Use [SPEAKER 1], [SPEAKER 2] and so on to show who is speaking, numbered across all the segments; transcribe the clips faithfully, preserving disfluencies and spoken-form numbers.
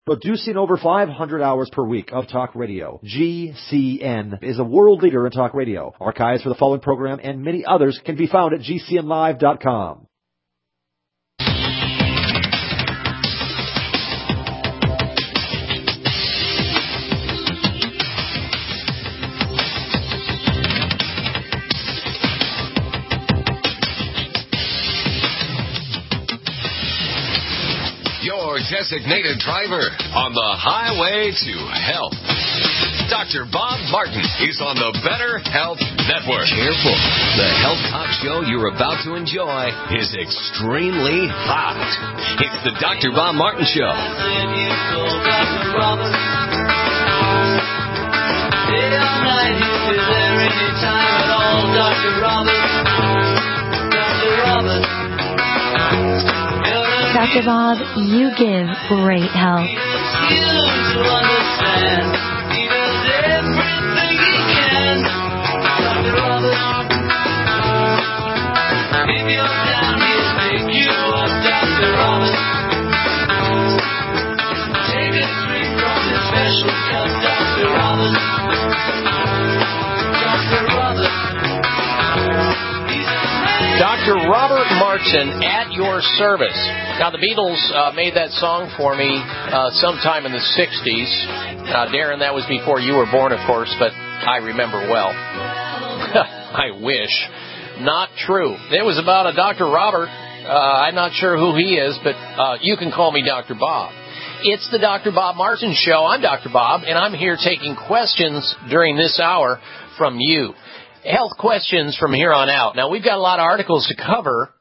[SPEAKER 1] Producing over five hundred hours per week of talk radio, G C N is a world leader in talk radio. Archives for the following program and many others can be found at G C N live dot com.
[SPEAKER 2] Designated driver on the highway to health. Doctor Bob Martin is on the Better Health Network. Careful. The health talk show you're about to enjoy is extremely hot. It's the Doctor Bob Martin Show.
[SPEAKER 3] Doctor Bob, you give great help.
[SPEAKER 4] Doctor Robert Martin, at your service. Now, the Beatles uh, made that song for me uh, sometime in the sixties. Uh, Darren, that was before you were born, of course, but I remember well. I wish. Not true. It was about a Doctor Robert. Uh, I'm not sure who he is, but uh, you can call me Doctor Bob. It's the Doctor Bob Martin Show. I'm Doctor Bob, and I'm here taking questions during this hour from you. Health questions from here on out. Now, we've got a lot of articles to cover,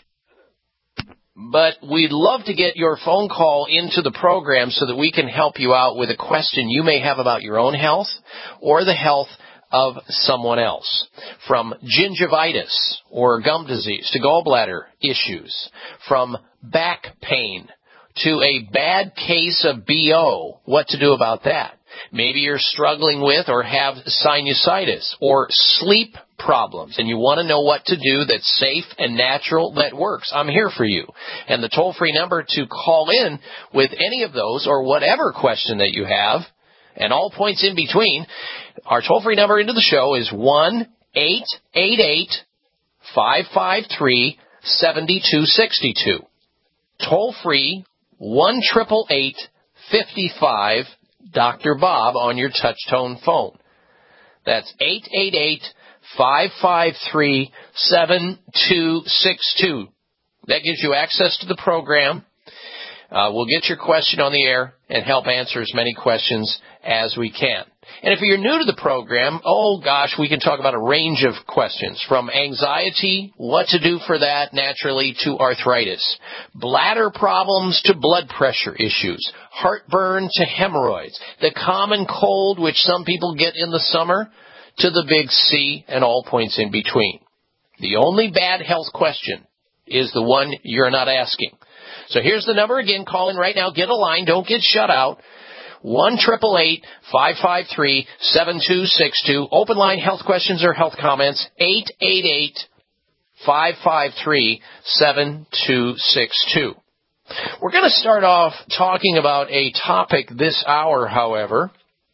[SPEAKER 4] but we'd love to get your phone call into the program so that we can help you out with a question you may have about your own health or the health of someone else. From gingivitis or gum disease to gallbladder issues, from back pain to a bad case of B O, what to do about that. Maybe you're struggling with or have sinusitis or sleep problems, and you want to know what to do that's safe and natural, that works. I'm here for you. And the toll-free number to call in with any of those or whatever question that you have, and all points in between, our toll-free number into the show is one eight eight eight, five five three, seven two six two. Toll-free, one eight eight eight, five five, Doctor Bob on your touch-tone phone. That's eight eight eight, five five three, seven two six two. That gives you access to the program. Uh, we'll get your question on the air and help answer as many questions as we can. And if you're new to the program, oh gosh, we can talk about a range of questions, from anxiety, what to do for that naturally, to arthritis, bladder problems to blood pressure issues, heartburn to hemorrhoids, the common cold, which some people get in the summer, to the big C, and all points in between. The only bad health question is the one you're not asking. So here's the number again. Call in right now. Get a line. Don't get shut out. one eight eight eight, five five three, seven two six two. Open line health questions or health comments. eight eight eight, five five three, seven two six two. We're going to start off talking about a topic this hour, however,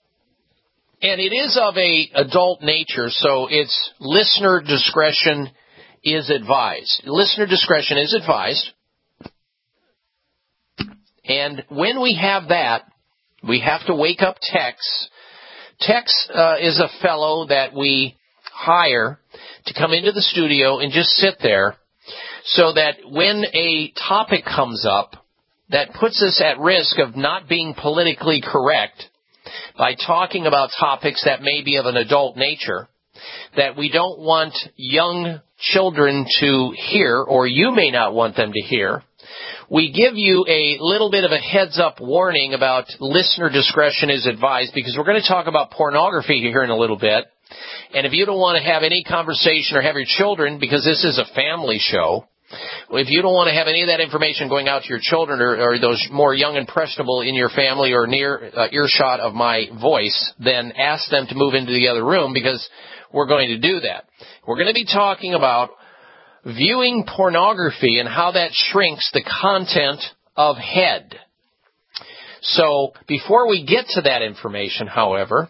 [SPEAKER 4] and it is of a adult nature, so it's listener discretion is advised. Listener discretion is advised. And when we have that, we have to wake up Tex. Tex uh, is a fellow that we hire to come into the studio and just sit there so that when a topic comes up that puts us at risk of not being politically correct by talking about topics that may be of an adult nature, that we don't want young children to hear, or you may not want them to hear, we give you a little bit of a heads-up warning about listener discretion is advised, because we're going to talk about pornography here in a little bit. And if you don't want to have any conversation or have your children, because this is a family show, if you don't want to have any of that information going out to your children or, or those more young and impressionable in your family or near uh, earshot of my voice, then ask them to move into the other room, because we're going to do that. We're going to be talking about viewing pornography and how that shrinks the content of head. So before we get to that information, however,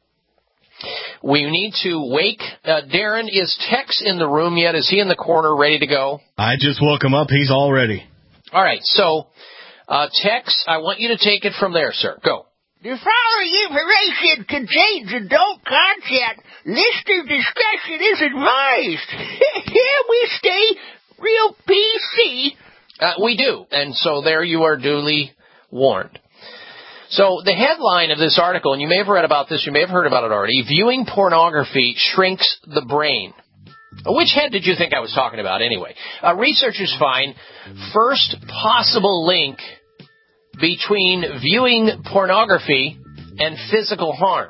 [SPEAKER 4] we need to wake. Uh, Darren, is Tex in the room yet? Is he in the corner ready to go?
[SPEAKER 5] I just woke him up. He's all ready.
[SPEAKER 4] All right. So, uh, Tex, I want you to take it from there, sir. Go.
[SPEAKER 6] The following information contains adult content. Listener discretion is advised. Here we stay real P C.
[SPEAKER 4] Uh, we do. And so there you are duly warned. So the headline of this article, and you may have read about this, you may have heard about it already, viewing pornography shrinks the brain. Which head did you think I was talking about anyway? Uh, researchers find first possible link between viewing pornography and physical harm.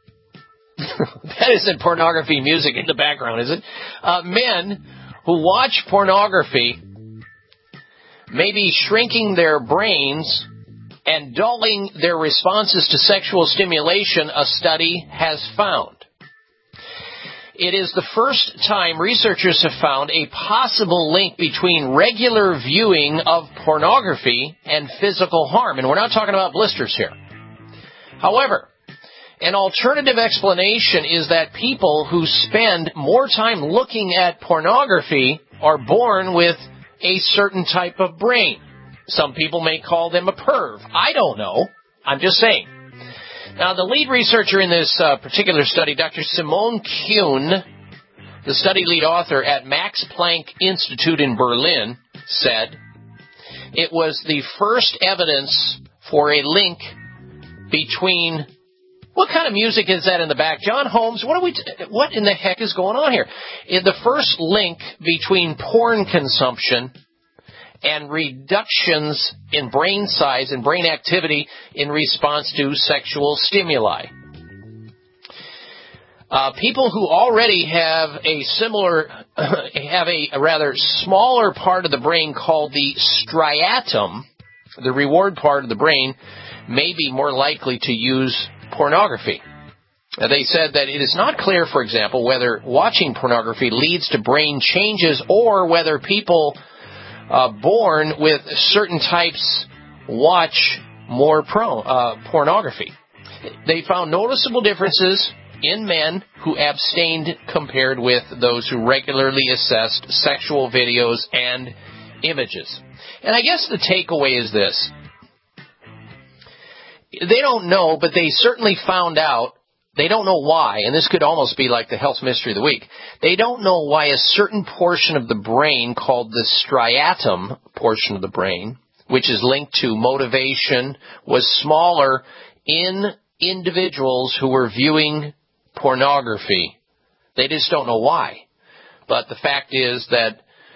[SPEAKER 4] That isn't pornography music in the background, is it? Uh, men who watch pornography may be shrinking their brains and dulling their responses to sexual stimulation, a study has found. It is the first time researchers have found a possible link between regular viewing of pornography and physical harm. And we're not talking about blisters here. However, an alternative explanation is that people who spend more time looking at pornography are born with a certain type of brain. Some people may call them a perv. I don't know. I'm just saying. Now, the lead researcher in this uh, particular study, Doctor Simone Kuhn, the study lead author at Max Planck Institute in Berlin, said it was the first evidence for a link between... What kind of music is that in the back? John Holmes, what are we? T- what in the heck is going on here? In the first link between porn consumption and reductions in brain size and brain activity in response to sexual stimuli. Uh, people who already have a similar, have a, a rather smaller part of the brain called the striatum, the reward part of the brain, may be more likely to use pornography. Uh, they said that it is not clear, for example, whether watching pornography leads to brain changes or whether people uh, born with certain types watch more pro, uh, pornography. They found noticeable differences in men who abstained compared with those who regularly assessed sexual videos and images. And I guess the takeaway is this. They don't know, but they certainly found out. They don't know why, and this could almost be like the health mystery of the week. They don't know why a certain portion of the brain called the striatum portion of the brain, which is linked to motivation, was smaller in individuals who were viewing pornography. They just don't know why. But the fact is that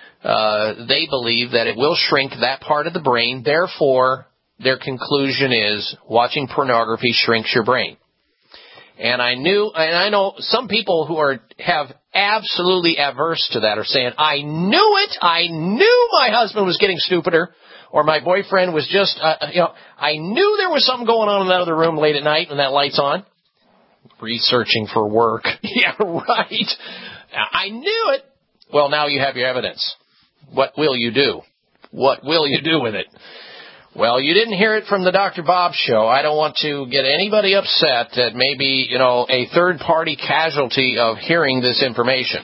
[SPEAKER 4] uh, they believe that it will shrink that part of the brain. Therefore, their conclusion is watching pornography shrinks your brain. And I knew, and I know some people who are have absolutely averse to that are saying, I knew it, I knew my husband was getting stupider, or my boyfriend was just, uh, you know, I knew there was something going on in that other room late at night when that light's on. Researching for work. Yeah, right. I knew it. Well, now you have your evidence. What will you do? What will you do with it? Well, you didn't hear it from the Doctor Bob show. I don't want to get anybody upset that may be, you know, a third-party casualty of hearing this information.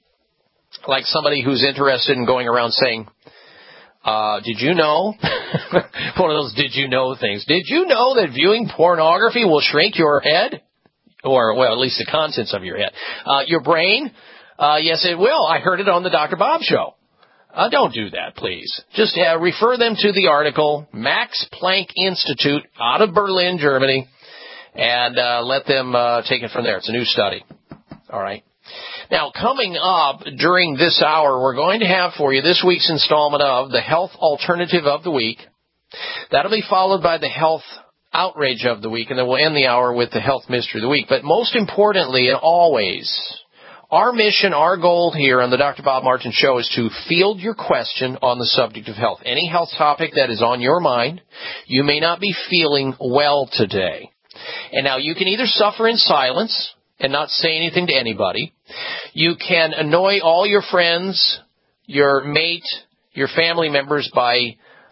[SPEAKER 4] Like somebody who's interested in going around saying, uh, did you know? One of those did you know things. Did you know that viewing pornography will shrink your head? Or, well, at least the contents of your head. Uh, your brain? Uh, yes, it will. I heard it on the Doctor Bob show. Uh, don't do that, please. Just uh, refer them to the article, Max Planck Institute out of Berlin, Germany, and uh, let them uh, take it from there. It's a new study. All right. Now, coming up during this hour, we're going to have for you this week's installment of the Health Alternative of the Week. That'll be followed by the Health Outrage of the Week, and then we'll end the hour with the Health Mystery of the Week. But most importantly and always, our mission, our goal here on the Doctor Bob Martin Show is to field your question on the subject of health. Any health topic that is on your mind. You may not be feeling well today. And now you can either suffer in silence and not say anything to anybody. You can annoy all your friends, your mate, your family members by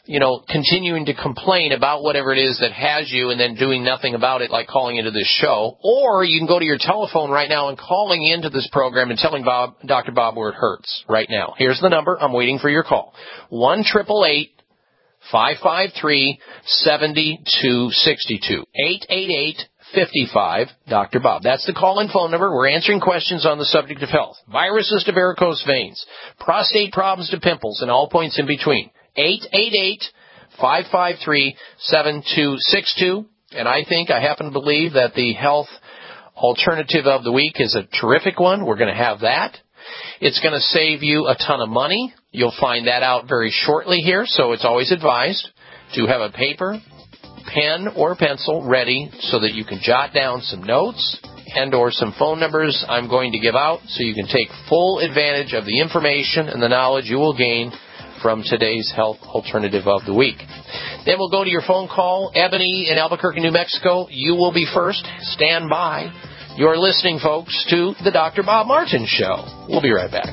[SPEAKER 4] you know, continuing to complain about whatever it is that has you and then doing nothing about it, like calling into this show. Or you can go to your telephone right now and calling into this program and telling Bob, Doctor Bob where it hurts right now. Here's the number. I'm waiting for your call. one eight eight eight, five five three, seven two six two. eight eight eight, five five, Doctor Bob. That's the call-in phone number. We're answering questions on the subject of health. Viruses to varicose veins, prostate problems to pimples, and all points in between. eight eight eight, five five three, seven two six two. And I think, I happen to believe that the health alternative of the week is a terrific one. We're going to have that. It's going to save you a ton of money. You'll find that out very shortly here, so it's always advised to have a paper, pen, or pencil ready so that you can jot down some notes and or some phone numbers I'm going to give out so you can take full advantage of the information and the knowledge you will gain from today's health alternative of the week. Then we'll go to your phone call. Ebony in Albuquerque, New Mexico, you will be first. Stand by. You're listening, folks, to the Doctor Bob Martin Show. We'll be right back.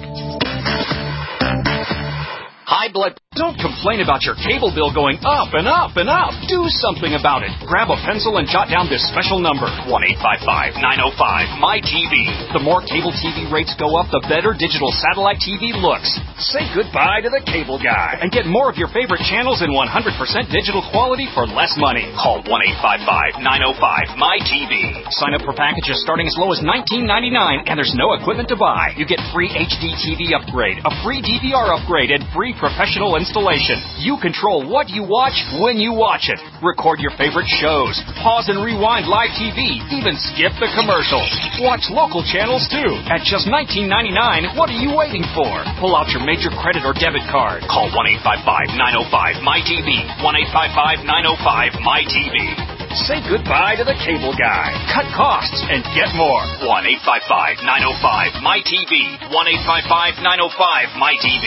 [SPEAKER 7] High blood. Don't complain about your cable bill going up and up and up. Do something about it. Grab a pencil and jot down this special number, one eight five five, nine oh five, M Y T V. The more cable T V rates go up, the better digital satellite T V looks. Say goodbye to the cable guy and get more of your favorite channels in one hundred percent digital quality for less money. Call one eight five five, nine oh five, M Y T V. Sign up for packages starting as low as nineteen ninety-nine, and there's no equipment to buy. You get free H D T V upgrade, a free D V R upgrade, and free professional installation. You control what you watch when you watch it. Record your favorite shows. Pause and rewind live T V. Even skip the commercials. Watch local channels too. At just nineteen ninety-nine, what are you waiting for? Pull out your major credit or debit card. Call one eight five five, nine oh five, M Y T V. one eight five five, nine oh five, M Y T V. Say goodbye to the cable guy. Cut costs and get more. one eight five five, nine oh five, M Y T V. one eight five five, nine oh five, M Y T V.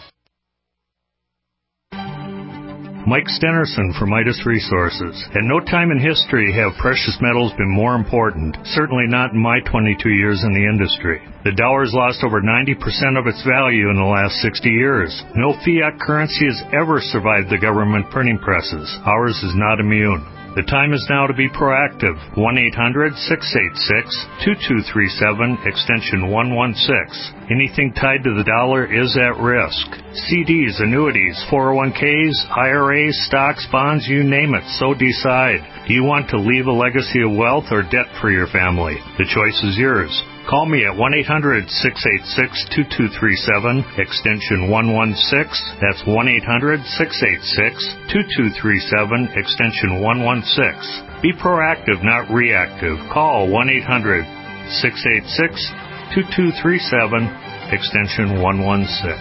[SPEAKER 8] Mike Stenerson from Midas Resources. At no time in history have precious metals been more important, certainly not in my twenty-two years in the industry. The dollar has lost over ninety percent of its value in the last sixty years. No fiat currency has ever survived the government printing presses. Ours is not immune. The time is now to be proactive. one eight hundred, six eight six, two two three seven, extension one one six. Anything tied to the dollar is at risk. C Ds, annuities, four oh one Ks, I R As, stocks, bonds, you name it, so decide. Do you want to leave a legacy of wealth or debt for your family? The choice is yours. Call me at one eight hundred, six eight six, two two three seven, extension one one six. That's one eight hundred, six eight six, two two three seven, extension one one six. Be proactive, not reactive. Call one eight hundred, six eight six, two two three seven, extension one one six.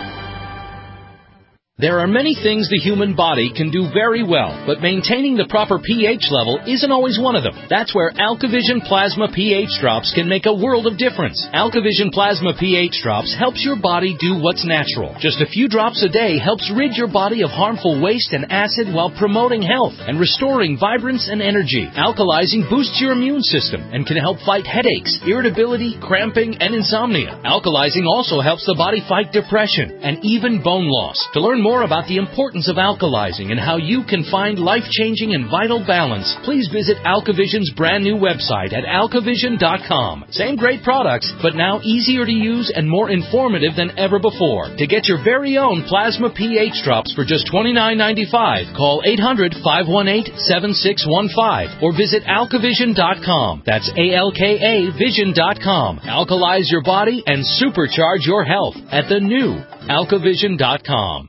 [SPEAKER 9] There are many things the human body can do very well, but maintaining the proper pH level isn't always one of them. That's where AlkaVision Plasma pH Drops can make a world of difference. AlkaVision Plasma pH Drops helps your body do what's natural. Just a few drops a day helps rid your body of harmful waste and acid while promoting health and restoring vibrance and energy. Alkalizing boosts your immune system and can help fight headaches, irritability, cramping, and insomnia. Alkalizing also helps the body fight depression and even bone loss. To learn more about the importance of alkalizing and how you can find life-changing and vital balance, please visit AlkaVision's brand new website at alkavision dot com. Same great products, but now easier to use and more informative than ever before. To get your very own Plasma pH Drops for just twenty-nine ninety-five, call eight hundred, five one eight, seven six one five or visit alkavision dot com. That's A L K A vision dot com. Alkalize your body and supercharge your health at the new alkavision dot com.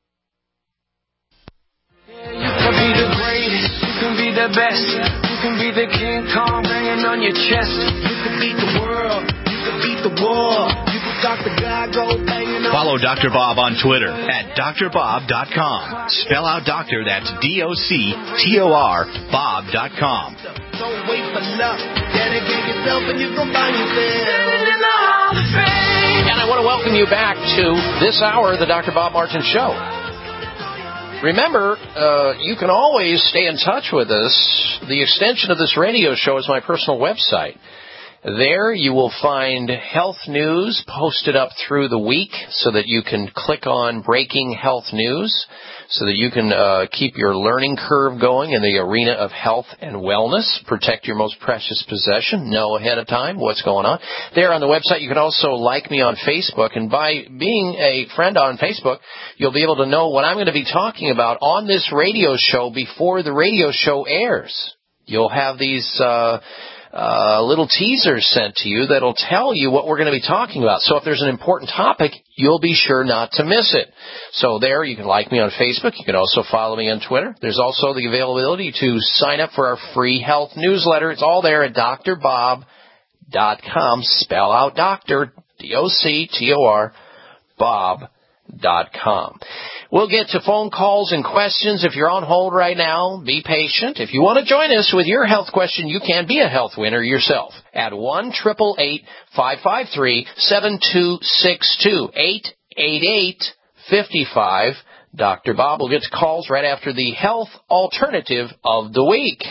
[SPEAKER 10] You can be the greatest, you can be the best, you can be the King Kong banging on your chest. You can beat the world, you can beat the war, you can Doctor God go banging on. Follow Doctor Bob on Twitter at D R bob dot com. Spell out doctor, that's D O C T O R, Bob dot com. Don't wait for luck, dedicate yourself and you can find yourself in the Hall of Fame.
[SPEAKER 4] And I want to welcome you back to this hour of the Doctor Bob Martin Show. Remember, uh, you can always stay in touch with us. The extension of this radio show is my personal website. There you will find health news posted up through the week so that you can click on Breaking Health News so that you can uh, keep your learning curve going in the arena of health and wellness. Protect your most precious possession. Know ahead of time what's going on. There on the website, you can also like me on Facebook. And by being a friend on Facebook, you'll be able to know what I'm going to be talking about on this radio show before the radio show airs. You'll have these uh Uh, little teasers sent to you that'll tell you what we're going to be talking about. So if there's an important topic, you'll be sure not to miss it. So there, you can like me on Facebook. You can also follow me on Twitter. There's also the availability to sign up for our free health newsletter. It's all there at D R bob dot com. Spell out doctor, D O C T O R, Bob dot com. We'll get to phone calls and questions. If you're on hold right now, be patient. If you want to join us with your health question, you can be a health winner yourself at one eight eight eight, five five three, seven two six two, eight eight eight, five five. Doctor Bob will get to calls right after the health alternative of the week.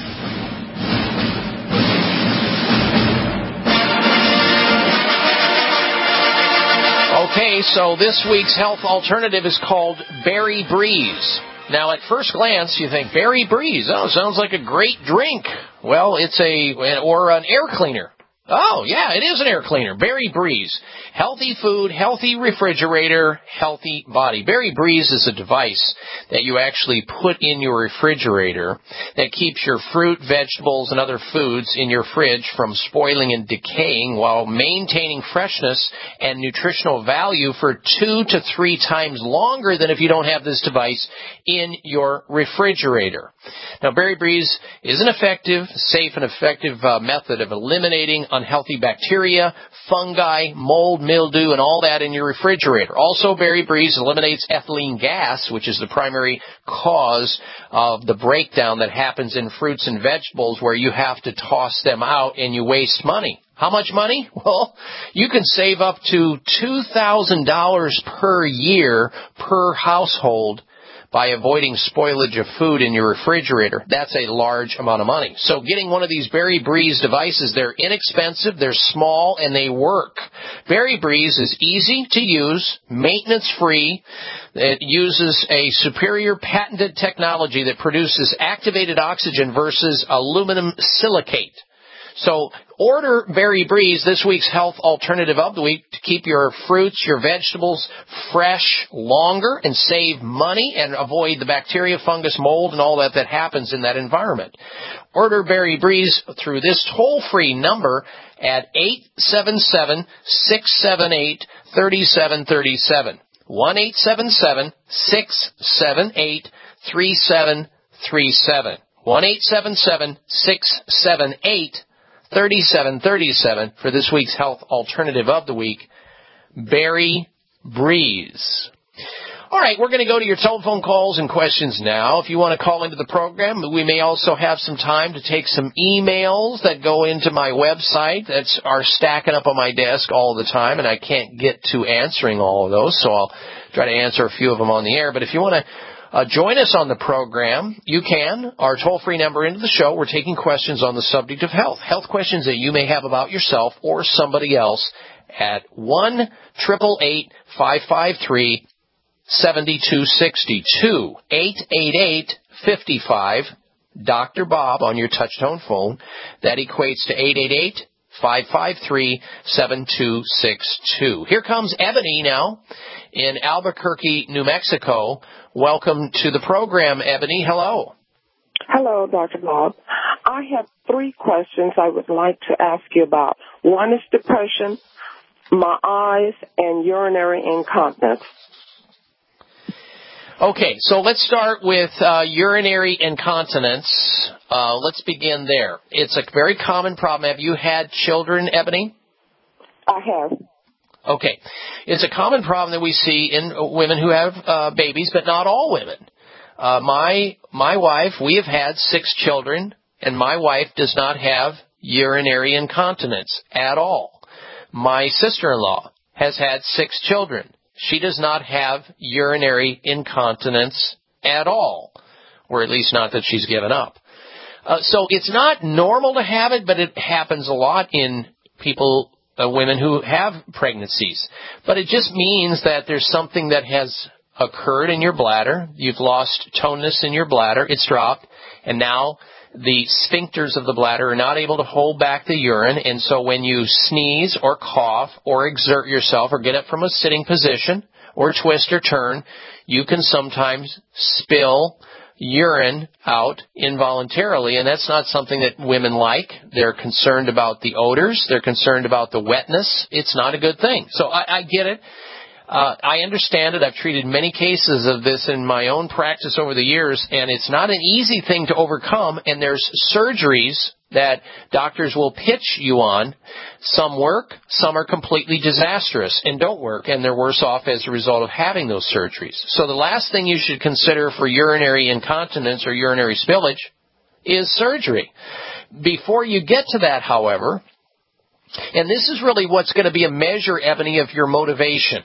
[SPEAKER 4] Okay, so this week's health alternative is called Berry Breeze. Now, at first glance, you think, Berry Breeze, oh, sounds like a great drink. Well, it's a, or an air cleaner. Oh, yeah, it is an air cleaner. Berry Breeze. Healthy food, healthy refrigerator, healthy body. Berry Breeze is a device that you actually put in your refrigerator that keeps your fruit, vegetables, and other foods in your fridge from spoiling and decaying while maintaining freshness and nutritional value for two to three times longer than if you don't have this device in your refrigerator. Now, Berry Breeze is an effective, safe, and effective uh, method of eliminating unhealthy bacteria, fungi, mold, mildew, and all that in your refrigerator. Also, Berry Breeze eliminates ethylene gas, which is the primary cause of the breakdown that happens in fruits and vegetables where you have to toss them out and you waste money. How much money? Well, you can save up to two thousand dollars per year per household by avoiding spoilage of food in your refrigerator. That's a large amount of money. So getting one of these Berry Breeze devices, they're inexpensive, they're small, and they work. Berry Breeze is easy to use, maintenance-free. It uses a superior patented technology that produces activated oxygen versus aluminum silicate. So order Berry Breeze, this week's health alternative of the week, to keep your fruits, your vegetables fresh longer and save money and avoid the bacteria, fungus, mold, and all that that happens in that environment. Order Berry Breeze through this toll-free number at eight seven seven, six seven eight, three seven three seven. one eight seven seven, six seven eight, three seven three seven. one eight seven seven, six seven eight, thirty-seven thirty-seven for this week's health alternative of the week, Berry Breeze. All right, we're going to go to your telephone calls and questions now. If you want to call into the program, we may also have some time to take some emails that go into my website that are stacking up on my desk all the time, and I can't get to answering all of those, so I'll try to answer a few of them on the air. But if you want to Uh, join us on the program, you can. Our toll-free number into the show, we're taking questions on the subject of health. Health questions that you may have about yourself or somebody else at one eight eight eight, five five three, seven two six two. eight eight eight, five five, Doctor Bob on your touch-tone phone. That equates to eight eight eight, five five three, seven two six two. Here comes Ebony now in Albuquerque, New Mexico. Welcome to the program, Ebony. Hello.
[SPEAKER 11] Hello, Doctor Bob. I have three questions I would like to ask you about. One is depression, my eyes, and urinary incontinence.
[SPEAKER 4] Okay, so let's start with uh, urinary incontinence. Uh, let's begin there. It's a very common problem. Have you had children, Ebony?
[SPEAKER 11] I have.
[SPEAKER 4] Okay. It's a common problem that we see in women who have uh, babies, but not all women. Uh, my my wife, we have had six children, and my wife does not have urinary incontinence at all. My sister-in-law has had six children. She does not have urinary incontinence at all, or at least not that she's given up. Uh, so it's not normal to have it, but it happens a lot in people, uh, women who have pregnancies. But it just means that there's something that has occurred in your bladder. You've lost toneness in your bladder. It's dropped. And now the sphincters of the bladder are not able to hold back the urine. And so when you sneeze or cough or exert yourself or get up from a sitting position or twist or turn, you can sometimes spill urine out involuntarily, and that's not something that women like. They're concerned about the odors. They're concerned about the wetness. It's not a good thing. So I, I get it. Uh, I understand it. I've treated many cases of this in my own practice over the years, and it's not an easy thing to overcome, and there's surgeries that doctors will pitch you on. Some work, some are completely disastrous and don't work, and they're worse off as a result of having those surgeries. So the last thing you should consider for urinary incontinence or urinary spillage is surgery. Before you get to that, however, and this is really what's going to be a measure, Ebony, of your motivation.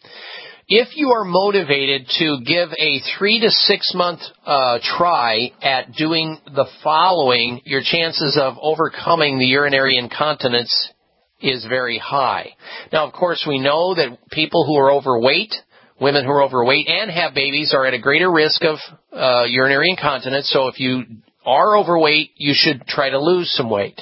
[SPEAKER 4] If you are motivated to give a three to six month uh, try at doing the following, your chances of overcoming the urinary incontinence is very high. Now, of course, we know that people who are overweight, women who are overweight and have babies are at a greater risk of uh, urinary incontinence. So if you are overweight, you should try to lose some weight.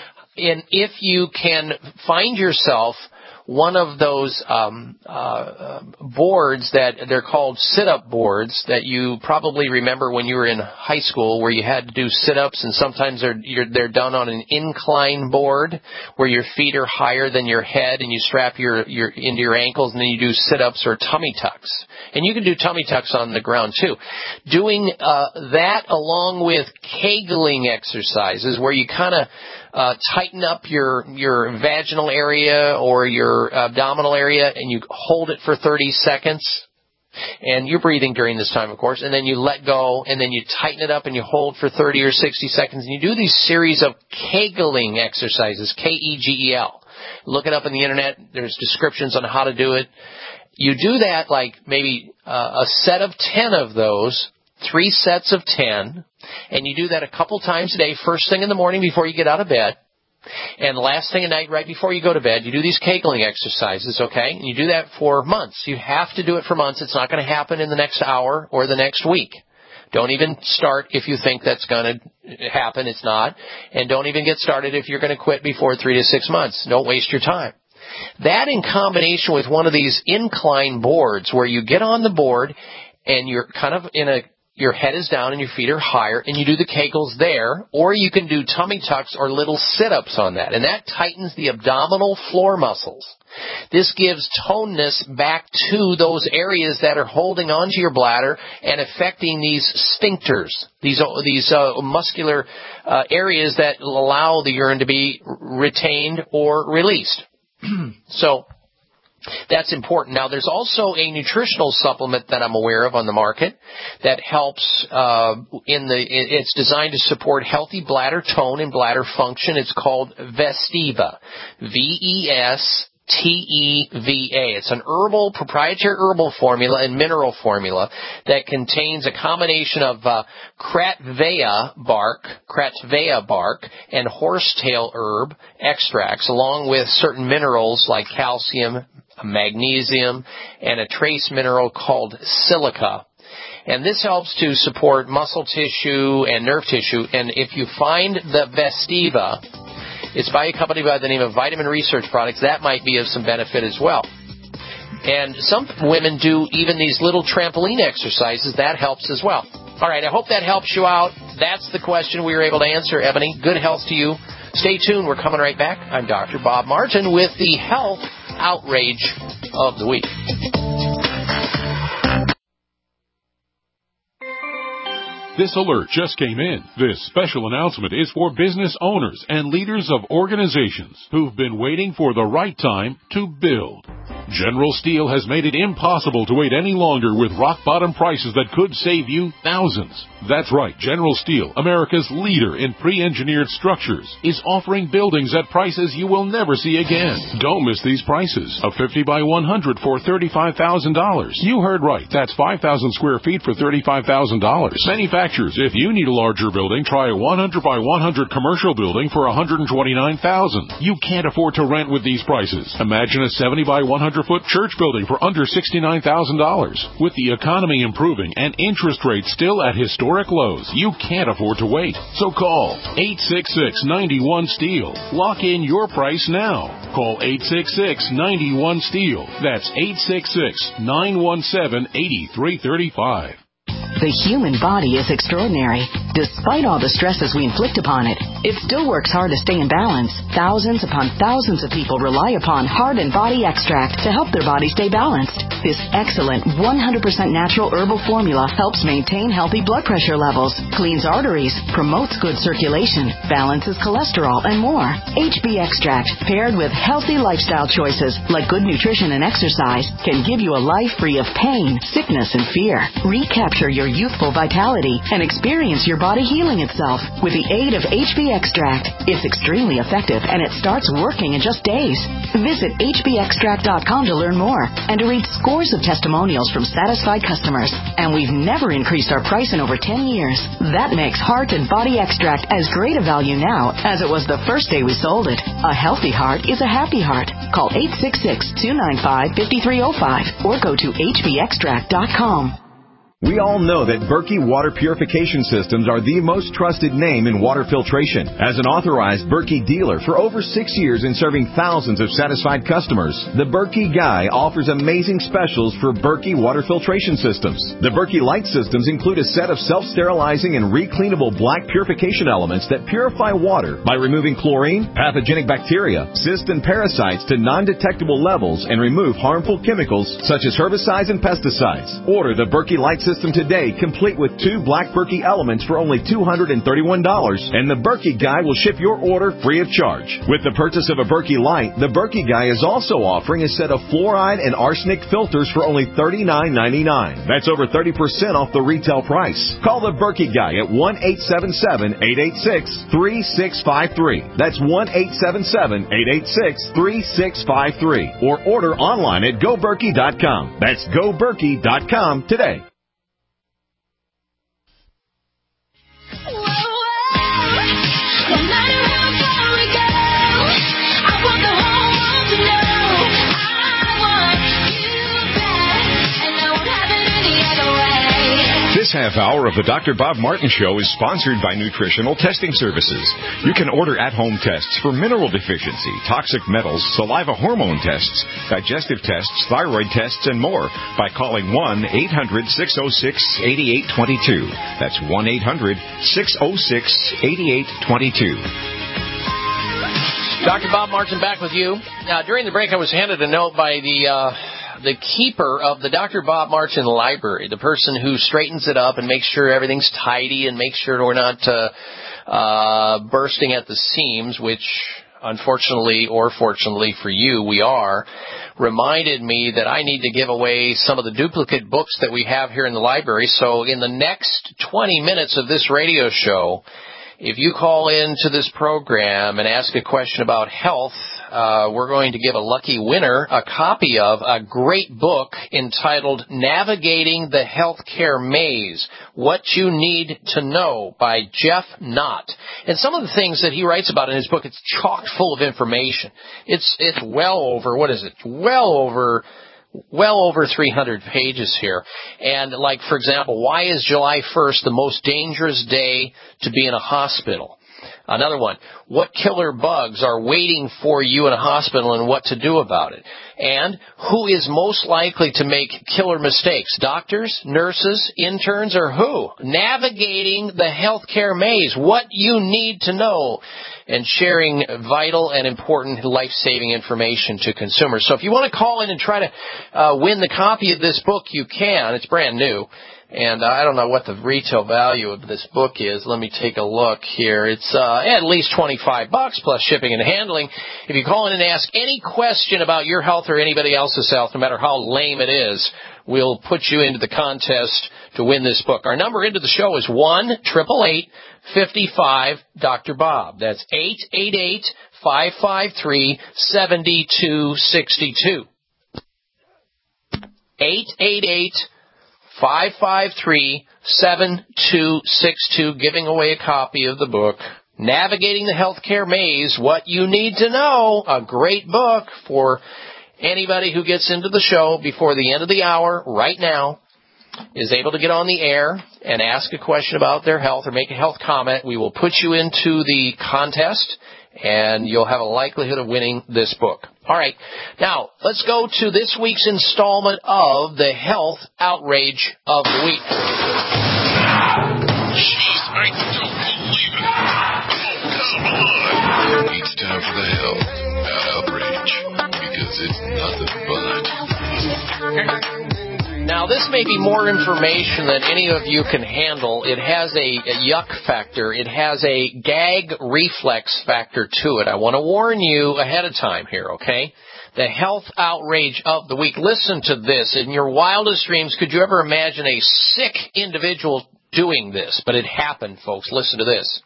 [SPEAKER 4] And if you can find yourself one of those um, uh, boards that they're called sit-up boards that you probably remember when you were in high school, where you had to do sit-ups, and sometimes they're you're, they're done on an incline board where your feet are higher than your head, and you strap your, your into your ankles, and then you do sit-ups or tummy tucks. And you can do tummy tucks on the ground too. Doing uh, that along with Kegling exercises, where you kind of Uh, tighten up your your vaginal area or your abdominal area, and you hold it for thirty seconds, and you're breathing during this time, of course, and then you let go, and then you tighten it up and you hold for thirty or sixty seconds, and you do these series of Kegling exercises, K E G E L. Look it up on the internet. There's descriptions on how to do it. You do that like maybe uh, a set of ten of those, three sets of ten, and you do that a couple times a day, first thing in the morning before you get out of bed, and last thing at night right before you go to bed. You do these Kegling exercises, okay? And you do that for months. You have to do it for months. It's not going to happen in the next hour or the next week. Don't even start if you think that's going to happen. It's not. And don't even get started if you're going to quit before three to six months. Don't waste your time. That in combination with one of these incline boards where you get on the board and you're kind of in a your head is down and your feet are higher, and you do the Kegels there, or you can do tummy tucks or little sit-ups on that, and that tightens the abdominal floor muscles. This gives toneness back to those areas that are holding onto your bladder and affecting these sphincters, these these uh, muscular uh, areas that allow the urine to be retained or released. So that's important. Now, there's also a nutritional supplement that I'm aware of on the market that helps uh, in the, it's designed to support healthy bladder tone and bladder function. It's called Vestiva, V E S T E V A. It's an herbal, proprietary herbal formula and mineral formula that contains a combination of uh, Kratvea bark, Kratvea bark, and horsetail herb extracts, along with certain minerals like calcium, magnesium, and a trace mineral called silica. And this helps to support muscle tissue and nerve tissue. And if you find the Vestiva, it's by a company by the name of Vitamin Research Products, that might be of some benefit as well. And some women do even these little trampoline exercises. That helps as well. All right, I hope that helps you out. That's the question we were able to answer, Ebony. Good health to you. Stay tuned. We're coming right back. I'm Doctor Bob Martin with the Health Outrage of the Week.
[SPEAKER 12] This alert just came in. This special announcement is for business owners and leaders of organizations who've been waiting for the right time to build. General Steel has made it impossible to wait any longer with rock-bottom prices that could save you thousands. That's right, General Steel, America's leader in pre-engineered structures, is offering buildings at prices you will never see again. Don't miss these prices. A fifty by one hundred for thirty-five thousand dollars. You heard right. That's five thousand square feet for thirty-five thousand dollars. Manufacturers, if you need a larger building, try a one hundred by one hundred commercial building for one hundred twenty-nine thousand dollars. You can't afford to rent with these prices. Imagine a seventy by one hundred foot church building for under sixty-nine thousand dollars. With the economy improving and interest rates still at historic lows, you can't afford to wait. So call eight six six, nine one, STEEL. Lock in your price now. Call eight six six, nine one, STEEL. That's eight six six, nine one seven, eight three three five.
[SPEAKER 13] The human body is extraordinary. Despite all the stresses we inflict upon it, it still works hard to stay in balance. Thousands upon thousands of people rely upon Heart and Body Extract to help their body stay balanced. This excellent one hundred percent natural herbal formula helps maintain healthy blood pressure levels, cleans arteries, promotes good circulation, balances cholesterol, and more. H B Extract, paired with healthy lifestyle choices like good nutrition and exercise, can give you a life free of pain, sickness, and fear. Recapture your youthful vitality and experience your body healing itself with the aid of H B Extract. It's extremely effective and it starts working in just days. Visit H B extract dot com to learn more and to read scores of testimonials from satisfied customers. And we've never increased our price in over ten years. That makes Heart and Body Extract as great a value now as it was the first day we sold it. A healthy heart is a happy heart. Call eight six six, two nine five, five three zero five or go to H B extract dot com.
[SPEAKER 14] We all know that Berkey Water Purification Systems are the most trusted name in water filtration. As an authorized Berkey dealer for over six years and serving thousands of satisfied customers, the Berkey Guy offers amazing specials for Berkey Water Filtration Systems. The Berkey Light Systems include a set of self-sterilizing and recleanable black purification elements that purify water by removing chlorine, pathogenic bacteria, cysts, and parasites to non-detectable levels and remove harmful chemicals such as herbicides and pesticides. Order the Berkey Light System System today, complete with two black Berkey elements for only two hundred thirty-one dollars, and the Berkey Guy will ship your order free of charge. With the purchase of a Berkey Light, the Berkey Guy is also offering a set of fluoride and arsenic filters for only thirty-nine ninety-nine. That's over thirty percent off the retail price. Call the Berkey Guy at one eight seven seven, eight eight six, three six five three. That's one eight seven seven, eight eight six, three six five three. Or order online at go berkey dot com. That's go berkey dot com today.
[SPEAKER 15] This half hour of the Doctor Bob Martin Show is sponsored by Nutritional Testing Services. You can order at-home tests for mineral deficiency, toxic metals, saliva hormone tests, digestive tests, thyroid tests, and more by calling one eight hundred, six oh six, eight eight two two. That's one eight hundred, six oh six, eight eight two two.
[SPEAKER 4] Doctor Bob Martin back with you. Now, during the break, I was handed a note by the... Uh, the keeper of the Doctor Bob Martin Library, the person who straightens it up and makes sure everything's tidy and makes sure we're not uh, uh, bursting at the seams, which unfortunately or fortunately for you, we are, reminded me that I need to give away some of the duplicate books that we have here in the library. So in the next twenty minutes of this radio show, if you call into this program and ask a question about health, uh, we're going to give a lucky winner a copy of a great book entitled Navigating the Healthcare Maze, What You Need to Know by Jeff Knott. And some of the things that he writes about in his book, it's chock full of information. It's, it's well over, what is it, well over... Well over three hundred pages here. And like, for example, why is July first the most dangerous day to be in a hospital? Another one, what killer bugs are waiting for you in a hospital and what to do about it? And who is most likely to make killer mistakes? Doctors, nurses, interns, or who? Navigating the healthcare maze, what you need to know, and sharing vital and important life-saving information to consumers. So if you want to call in and try to uh, win the copy of this book, you can. It's brand new. And I don't know what the retail value of this book is. Let me take a look here. It's uh, at least twenty-five bucks plus shipping and handling. If you call in and ask any question about your health or anybody else's health, no matter how lame it is, we'll put you into the contest to win this book. Our number into the show is one eight eight eight, five five, Doctor Bob. That's eight eight eight, five five three, seven two six two. eight eight eight, five five three, seven two six two, giving away a copy of the book, Navigating the Healthcare Maze, What You Need to Know, a great book for anybody who gets into the show before the end of the hour right now is able to get on the air and ask a question about their health or make a health comment. We will put you into the contest, and you'll have a likelihood of winning this book. All right. Now, let's go to this week's installment of the Health Outrage of the Week.
[SPEAKER 2] Jeez, I don't believe it. Oh, come on. It's time for the Health Outrage, because it's nothing but...
[SPEAKER 4] Now, this may be more information than any of you can handle. It has a, a yuck factor. It has a gag reflex factor to it. I want to warn you ahead of time here, okay? The Health Outrage of the Week. Listen to this. In your wildest dreams, could you ever imagine a sick individual doing this? But it happened, folks. Listen to this.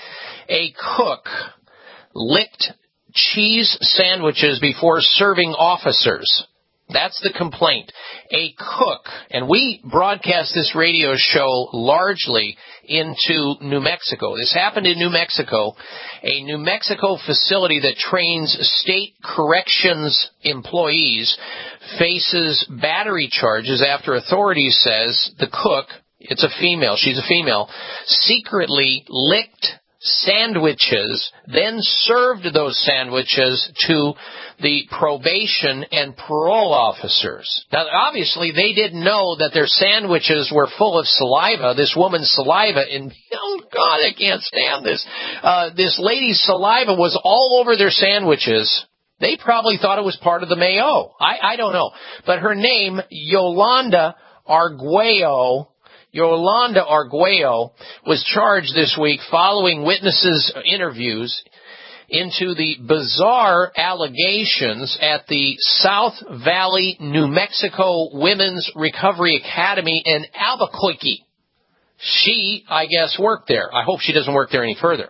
[SPEAKER 4] A cook licked cheese sandwiches before serving officers. That's the complaint. A cook, and we broadcast this radio show largely into New Mexico. This happened in New Mexico, a New Mexico facility that trains state corrections employees faces battery charges after authorities says the cook, it's a female, she's a female, secretly licked sandwiches, then served those sandwiches to the probation and parole officers. Now, obviously, they didn't know that their sandwiches were full of saliva, this woman's saliva, and, oh, God, I can't stand this. Uh, this lady's saliva was all over their sandwiches. They probably thought it was part of the mayo. I, I don't know. But her name, Yolanda Arguello, Yolanda Arguello was charged this week following witnesses' interviews into the bizarre allegations at the South Valley, New Mexico Women's Recovery Academy in Albuquerque. She, I guess, worked there. I hope she doesn't work there any further.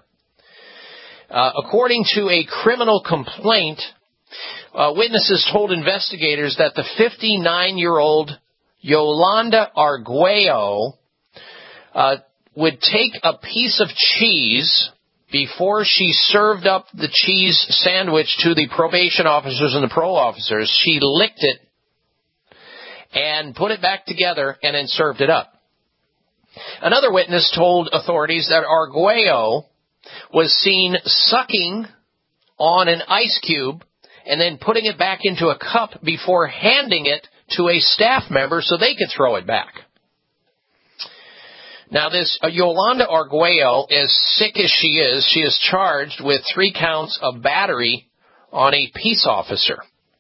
[SPEAKER 4] Uh, according to a criminal complaint, uh, witnesses told investigators that the fifty-nine-year-old Yolanda Arguello uh, would take a piece of cheese before she served up the cheese sandwich to the probation officers and the parole officers. She licked it and put it back together and then served it up. Another witness told authorities that Arguello was seen sucking on an ice cube and then putting it back into a cup before handing it to a staff member so they could throw it back. Now, this uh, Yolanda Arguello, as sick as she is, she is charged with three counts of battery on a peace officer.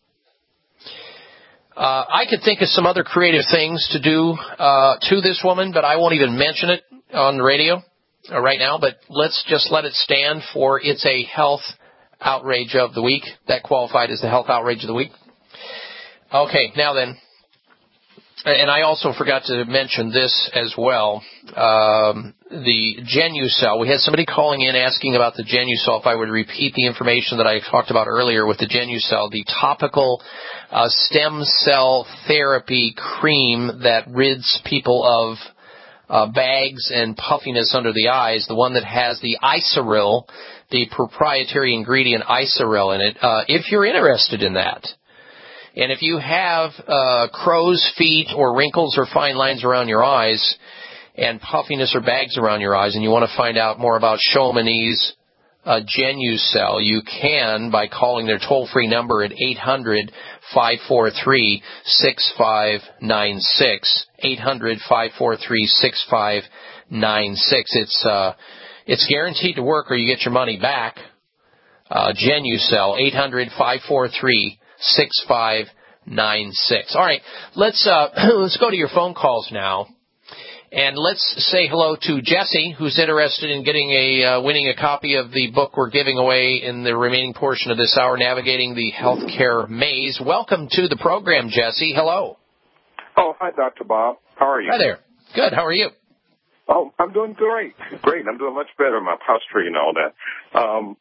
[SPEAKER 4] Uh, I could think of some other creative things to do uh, to this woman, but I won't even mention it on the radio uh, right now, but let's just let it stand for it's a health outrage of the week. That qualified as the health outrage of the week. Okay, now then, and I also forgot to mention this as well, um, the Genucel. We had somebody calling in asking about the Genucel. If I would repeat the information that I talked about earlier with the Genucel, the topical uh, stem cell therapy cream that rids people of uh, bags and puffiness under the eyes, the one that has the Isoril, the proprietary ingredient Isoril in it. Uh, if you're interested in that, and if you have uh, crow's feet or wrinkles or fine lines around your eyes and puffiness or bags around your eyes, and you want to find out more about Chamonix's uh, Genucel, you can by calling their toll-free number at eight hundred, five four three, six five nine six, eight hundred, five four three, six five nine six. It's uh, it's guaranteed to work or you get your money back. Uh, Genucel, eight hundred, five four three, six five nine six. All right, let's uh, let's go to your phone calls now. And let's say hello to Jesse, who's interested in getting a uh, winning a copy of the book we're giving away in the remaining portion of this hour, Navigating the Healthcare Maze. Welcome to the program, Jesse. Hello.
[SPEAKER 16] Oh, hi, Doctor Bob. How are you?
[SPEAKER 4] Hi there. Good. How are you?
[SPEAKER 16] Oh, I'm doing great. Great. I'm doing much better in my posture and all that. Um,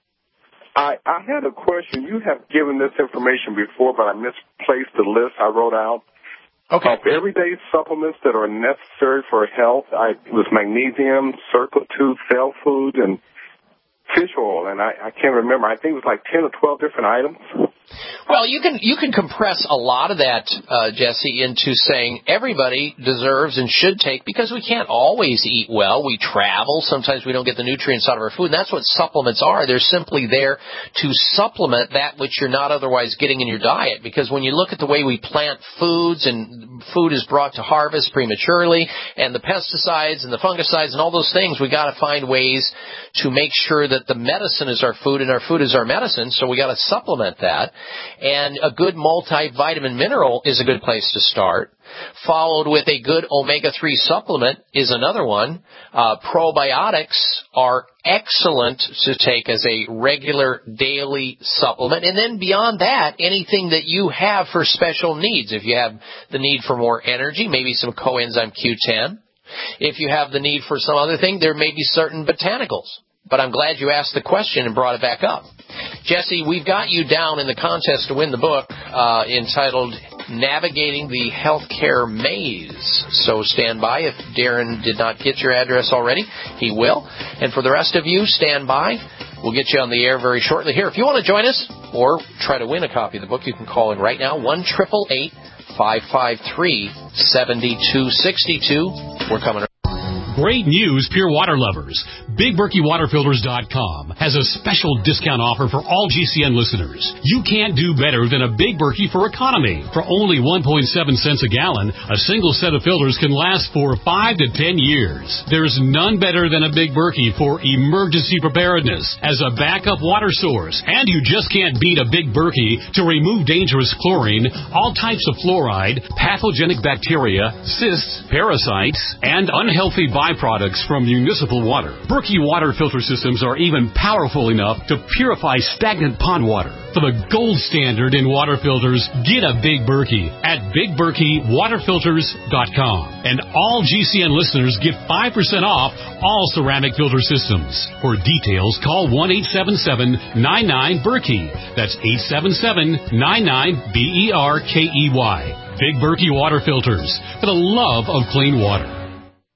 [SPEAKER 16] I, I had a question. You have given this information before, but I misplaced the list I wrote out.
[SPEAKER 4] Okay.
[SPEAKER 16] Of everyday supplements that are necessary for health. I it was magnesium, Circle two, Cell Food, and fish oil, and I, I can't remember. I think it was like ten or twelve different items.
[SPEAKER 4] Well, you can you can compress a lot of that, uh, Jesse, into saying everybody deserves and should take, because we can't always eat well. We travel. Sometimes we don't get the nutrients out of our food, and that's what supplements are. They're simply there to supplement that which you're not otherwise getting in your diet, because when you look at the way we plant foods, and food is brought to harvest prematurely, and the pesticides and the fungicides and all those things, we got to find ways to make sure that the medicine is our food and our food is our medicine, so we got to supplement that. And a good multivitamin mineral is a good place to start, followed with a good omega three supplement is another one. Uh, probiotics are excellent to take as a regular daily supplement. And then beyond that, anything that you have for special needs. If you have the need for more energy, maybe some coenzyme Q ten. If you have the need for some other thing, there may be certain botanicals. But I'm glad you asked the question and brought it back up. Jesse, we've got you down in the contest to win the book uh, entitled Navigating the Healthcare Maze. So stand by. If Darren did not get your address already, he will. And for the rest of you, stand by. We'll get you on the air very shortly here. If you want to join us or try to win a copy of the book, you can call in right now, one eight eight eight, five five three, seven two six two. We're coming.
[SPEAKER 17] Great news, Pure Water lovers. Big Berkey Water Filters dot com has a special discount offer for all G C N listeners. You can't do better than a Big Berkey for economy. For only one point seven cents a gallon, a single set of filters can last for five to ten years. There's none better than a Big Berkey for emergency preparedness as a backup water source. And you just can't beat a Big Berkey to remove dangerous chlorine, all types of fluoride, pathogenic bacteria, cysts, parasites, and unhealthy byproducts from municipal water. Berkey water filter systems are even powerful enough to purify stagnant pond water. For the gold standard in water filters, get a Big Berkey at Big Berkey Water Filters dot com. And all G C N listeners get five percent off all ceramic filter systems. For details, call one eight seven seven, nine nine, Berkey. That's eight seven seven, nine nine, B E R K E Y. Big Berkey Water Filters, for the love of clean water.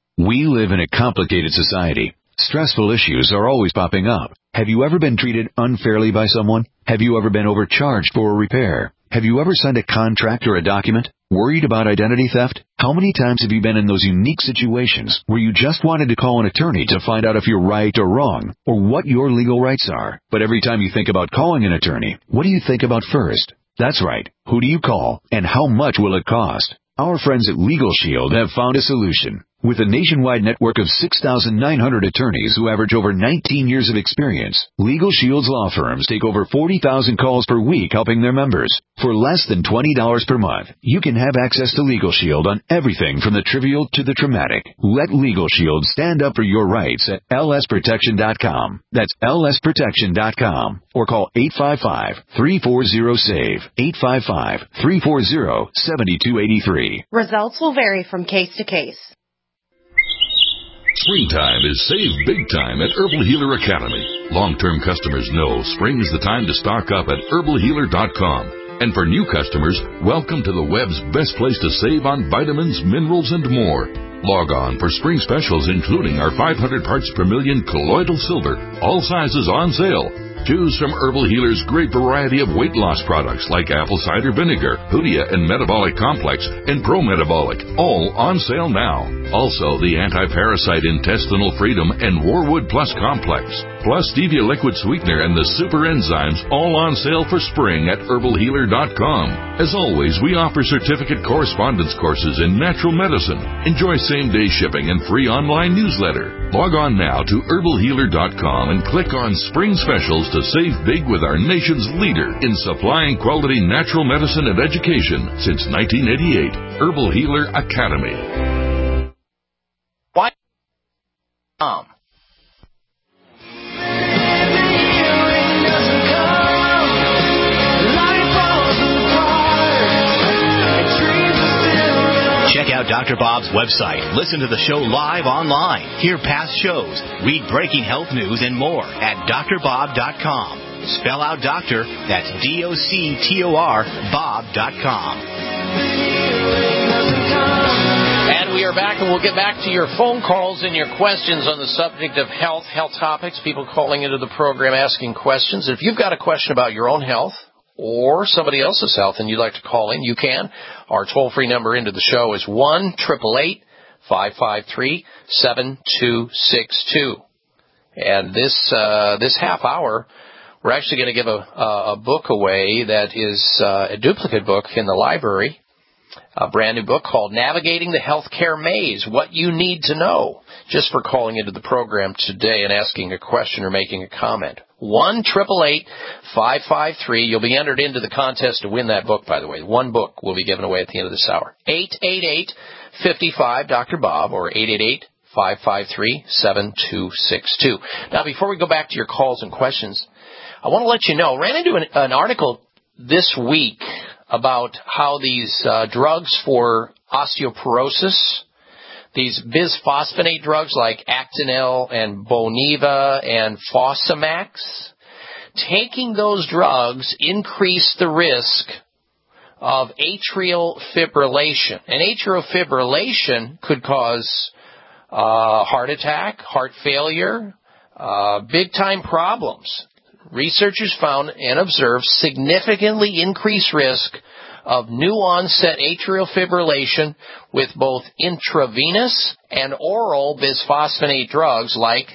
[SPEAKER 18] We live in a complicated society. Stressful issues are always popping up. Have you ever been treated unfairly by someone? Have you ever been overcharged for a repair? Have you ever signed a contract or a document? Worried about identity theft? How many times have you been in those unique situations where you just wanted to call an attorney to find out if you're right or wrong, or what your legal rights are? But every time you think about calling an attorney, what do you think about first? That's right. Who do you call, and how much will it cost? Our friends at Legal Shield have found a solution. With a nationwide network of six thousand nine hundred attorneys who average over nineteen years of experience, Legal Shield's law firms take over forty thousand calls per week helping their members. For less than twenty dollars per month, you can have access to Legal Shield on everything from the trivial to the traumatic. Let Legal Shield stand up for your rights at L S protection dot com. That's L S protection dot com. Or call eight five five, three four zero, S A V E, eight five five, three four zero, seven two eight three.
[SPEAKER 19] Results will vary from case to case.
[SPEAKER 12] Springtime is save big time at Herbal Healer Academy. Long-term customers know spring is the time to stock up at herbal healer dot com. And for new customers, welcome to the web's best place to save on vitamins, minerals, and more. Log on for spring specials including our five hundred parts per million colloidal silver, all sizes on sale. Choose from Herbal Healer's great variety of weight loss products like apple cider vinegar, Hoodia and Metabolic Complex, and Pro Metabolic, all on sale now. Also, the Anti-Parasite Intestinal Freedom and Warwood Plus Complex, plus Stevia Liquid Sweetener and the Super Enzymes, all on sale for spring at herbal healer dot com. As always, we offer certificate correspondence courses in natural medicine. Enjoy same-day shipping and free online newsletter. Log on now to herbal healer dot com and click on Spring Specials to save big with our nation's leader in supplying quality natural medicine and education since nineteen eighty-eight. Herbal Healer Academy.
[SPEAKER 4] com.
[SPEAKER 20] Check out Doctor Bob's website. Listen to the show live online. Hear past shows. Read breaking health news and more at D R bob dot com. Spell out doctor. That's D O C T O R Bob dot com.
[SPEAKER 4] And we are back, and we'll get back to your phone calls and your questions on the subject of health, health topics, people calling into the program asking questions. If you've got a question about your own health or somebody else's health and you'd like to call in, you can. Our toll-free number into the show is one eight eight eight, five five three, seven two six two. And this uh, this half hour, we're actually going to give a, a book away that is uh, a duplicate book in the library, a brand new book called Navigating the Healthcare Maze, What You Need to Know, just for calling into the program today and asking a question or making a comment. one eight eight eight, five five three. You'll be entered into the contest to win that book, by the way. One book will be given away at the end of this hour. eight eight eight, five five, Doctor Bob or eight eight eight, five five three, seven two six two. Now, before we go back to your calls and questions, I want to let you know, I ran into an, an article this week about how these uh, drugs for osteoporosis, these bisphosphonate drugs like Actonel and Boniva and Fosamax, taking those drugs increase the risk of atrial fibrillation. And atrial fibrillation could cause uh, heart attack, heart failure, uh, big-time problems. Researchers found and observed significantly increased risk of new-onset atrial fibrillation with both intravenous and oral bisphosphonate drugs like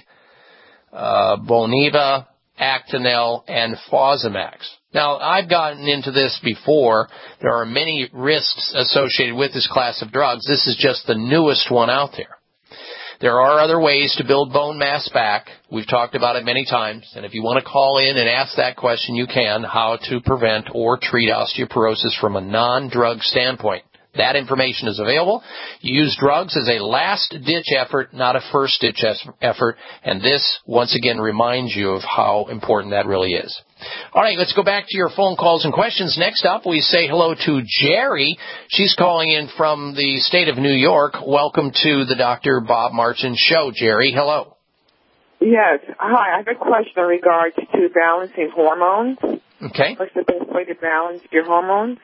[SPEAKER 4] uh, Boniva, Actonel, and Fosamax. Now, I've gotten into this before. There are many risks associated with this class of drugs. This is just the newest one out there. There are other ways to build bone mass back. We've talked about it many times. And if you want to call in and ask that question, you can, how to prevent or treat osteoporosis from a non-drug standpoint. That information is available. You use drugs as a last-ditch effort, not a first-ditch effort. And this, once again, reminds you of how important that really is. All right, let's go back to your phone calls and questions. Next up, we say hello to Jerry. She's calling in from the state of New York. Welcome to the Doctor Bob Martin Show, Jerry. Hello.
[SPEAKER 11] Yes. Hi, I have a question in regards to balancing hormones.
[SPEAKER 4] Okay.
[SPEAKER 11] What's the best way to balance your hormones?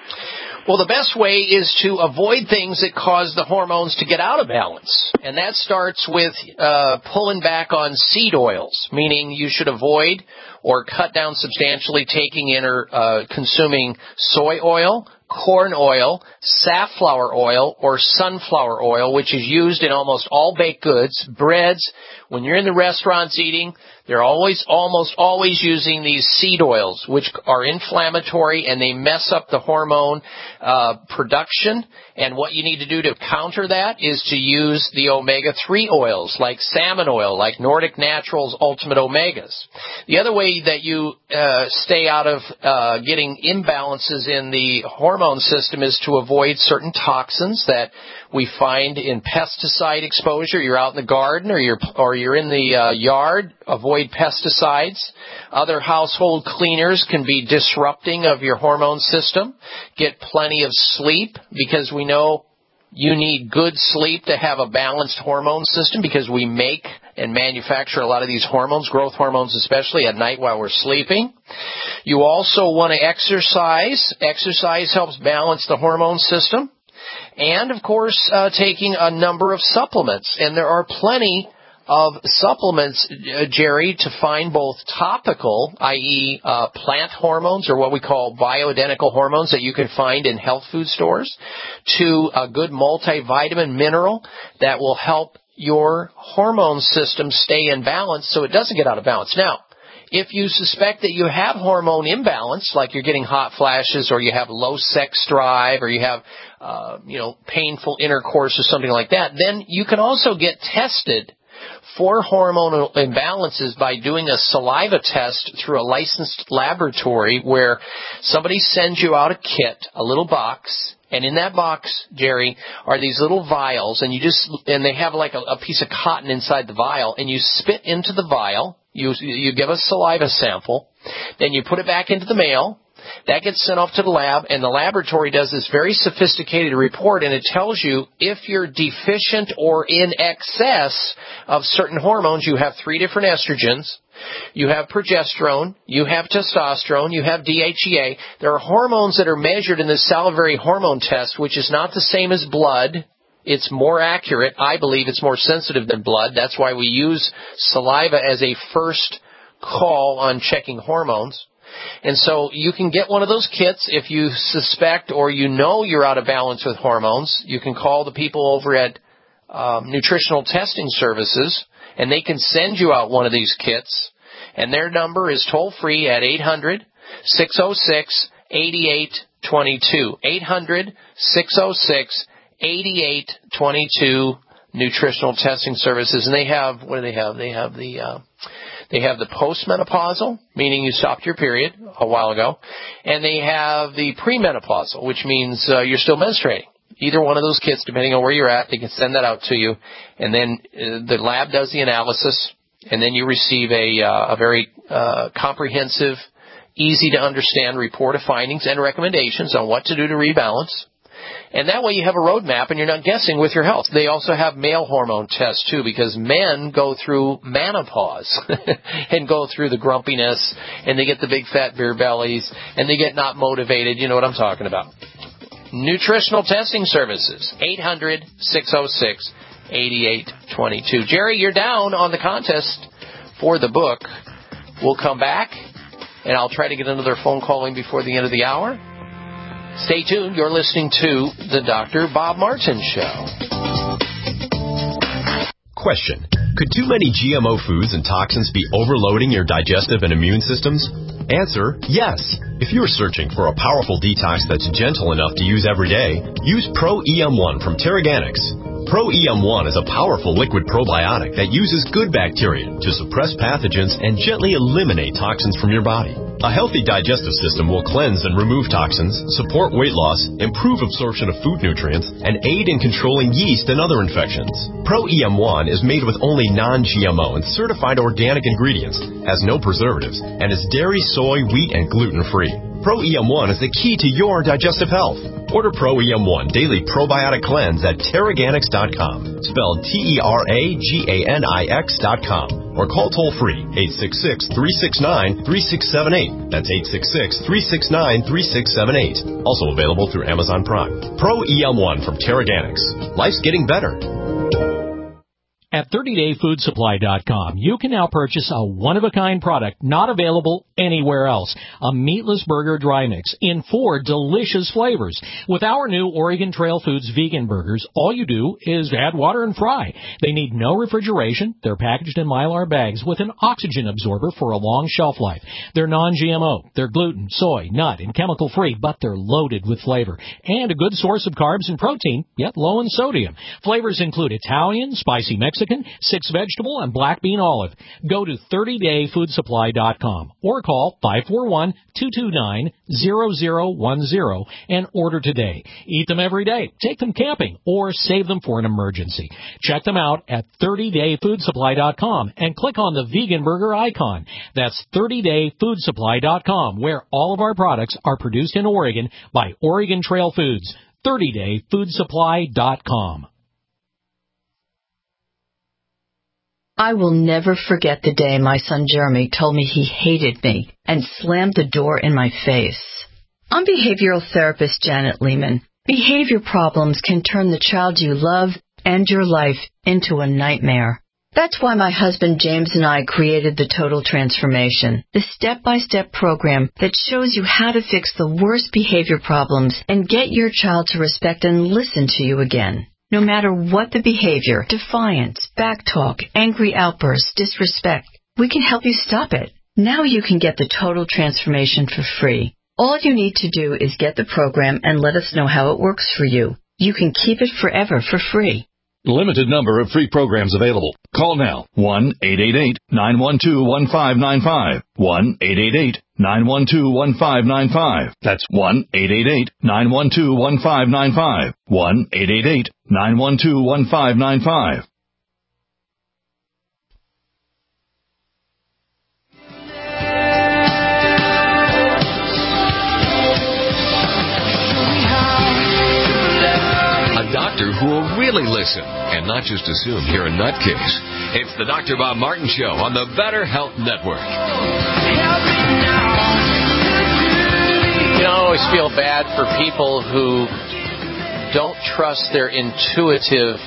[SPEAKER 4] Well, the best way is to avoid things that cause the hormones to get out of balance. And that starts with uh, pulling back on seed oils, meaning you should avoid or cut down substantially taking in or uh, consuming soy oil, corn oil, safflower oil, or sunflower oil, which is used in almost all baked goods, breads. When you're in the restaurants eating, they're always, almost always using these seed oils, which are inflammatory and they mess up the hormone uh, production. And what you need to do to counter that is to use the omega three oils, like salmon oil, like Nordic Naturals Ultimate Omegas. The other way that you uh, stay out of uh, getting imbalances in the hormone system is to avoid certain toxins that we find in pesticide exposure. You're out in the garden or you're or you're in the uh, yard. Avoid pesticides. Other household cleaners can be disrupting of your hormone system. Get plenty of sleep, because we know you need good sleep to have a balanced hormone system, because we make and manufacture a lot of these hormones, growth hormones especially, at night while we're sleeping. You also want to exercise. Exercise helps balance the hormone system. And, of course, uh, taking a number of supplements. And there are plenty of supplements, uh, Jerry, to find both topical, that is uh, plant hormones, or what we call bioidentical hormones that you can find in health food stores, to a good multivitamin mineral that will help your hormone system stay in balance so it doesn't get out of balance. Now, if you suspect that you have hormone imbalance, like you're getting hot flashes, or you have low sex drive, or you have, uh, you know, painful intercourse or something like that, then you can also get tested for hormonal imbalances by doing a saliva test through a licensed laboratory where somebody sends you out a kit, a little box, and in that box, Jerry, are these little vials, and you just and they have like a, a piece of cotton inside the vial, and you spit into the vial. You you give a saliva sample, then you put it back into the mail. That gets sent off to the lab, and the laboratory does this very sophisticated report, and it tells you if you're deficient or in excess of certain hormones. You have three different estrogens. You have progesterone, you have testosterone, you have D H E A. There are hormones that are measured in the salivary hormone test, which is not the same as blood. It's more accurate. I believe it's more sensitive than blood. That's why we use saliva as a first call on checking hormones. And so you can get one of those kits if you suspect or you know you're out of balance with hormones. You can call the people over at um, Nutritional Testing Services, and they can send you out one of these kits. And their number is toll-free at eight hundred, six oh six, eight eight two two. eight hundred, six oh six, eight eight two two, Nutritional Testing Services. And they have, what do they have? They have the... Uh, They have the postmenopausal, meaning you stopped your period a while ago, and they have the premenopausal, which means uh, you're still menstruating. Either one of those kits, depending on where you're at, they can send that out to you, and then uh, the lab does the analysis, and then you receive a, uh, a very uh, comprehensive, easy-to-understand report of findings and recommendations on what to do to rebalance. And that way you have a roadmap and you're not guessing with your health. They also have male hormone tests, too, because men go through menopause and go through the grumpiness, and they get the big fat beer bellies, and they get not motivated. You know what I'm talking about. Nutritional Testing Services, eight hundred, six oh six, eight eight two two. Jerry, you're down on the contest for the book. We'll come back, and I'll try to get another phone call in before the end of the hour. Stay tuned. You're listening to the Doctor Bob Martin Show.
[SPEAKER 21] Question. Could too many G M O foods and toxins be overloading your digestive and immune systems? Answer, yes. If you're searching for a powerful detox that's gentle enough to use every day, use Pro E M one from Terraganics. Pro E M one is a powerful liquid probiotic that uses good bacteria to suppress pathogens and gently eliminate toxins from your body. A healthy digestive system will cleanse and remove toxins, support weight loss, improve absorption of food nutrients, and aid in controlling yeast and other infections. Pro E M one is made with only non-G M O and certified organic ingredients, has no preservatives, and is dairy, soy, wheat, and gluten-free. Pro E M one is the key to your digestive health. Order Pro E M one Daily Probiotic Cleanse at Terraganics dot com, spelled T E R A G A N I X dot com, or call toll-free eight six six, three six nine, three six seven eight. That's eight six six, three six nine, three six seven eight. Also available through Amazon Prime. Pro E M one from Terraganics. Life's getting better.
[SPEAKER 22] At thirty day food supply dot com, you can now purchase a one-of-a-kind product not available anywhere else. A meatless burger dry mix in four delicious flavors. With our new Oregon Trail Foods vegan burgers, all you do is add water and fry. They need no refrigeration. They're packaged in Mylar bags with an oxygen absorber for a long shelf life. They're non-G M O. They're gluten, soy, nut, and chemical-free, but they're loaded with flavor. And a good source of carbs and protein, yet low in sodium. Flavors include Italian, spicy Mexican, six vegetable, and black bean olive. Go to thirty day food supply dot com or call five four one, two two nine, zero zero one zero and order today. Eat them every day, take them camping, or save them for an emergency. Check them out at thirty day food supply dot com and click on the vegan burger icon. That's thirty day food supply dot com, where all of our products are produced in Oregon by Oregon Trail Foods. thirty day food supply dot com.
[SPEAKER 23] I will never forget the day my son Jeremy told me he hated me and slammed the door in my face. I'm behavioral therapist Janet Lehman. Behavior problems can turn the child you love and your life into a nightmare. That's why my husband James and I created the Total Transformation, the step-by-step program that shows you how to fix the worst behavior problems and get your child to respect and listen to you again. No matter what the behavior, defiance, backtalk, angry outbursts, disrespect, we can help you stop it. Now you can get the Total Transformation for free. All you need to do is get the program and let us know how it works for you. You can keep it forever for free.
[SPEAKER 1] Limited number of free programs available. Call now. one eight eight eight, nine one two, one five nine five. one eight eight eight, nine one two, one five nine five. That's one eight eight eight, nine one two, one five nine five. one eight eight eight, nine one two, one five nine five.
[SPEAKER 2] A doctor who will really listen and not just assume you're a nutcase. It's the Doctor Bob Martin Show on the Better Health Network.
[SPEAKER 4] You know, I always feel bad for people who don't trust their intuitiveness,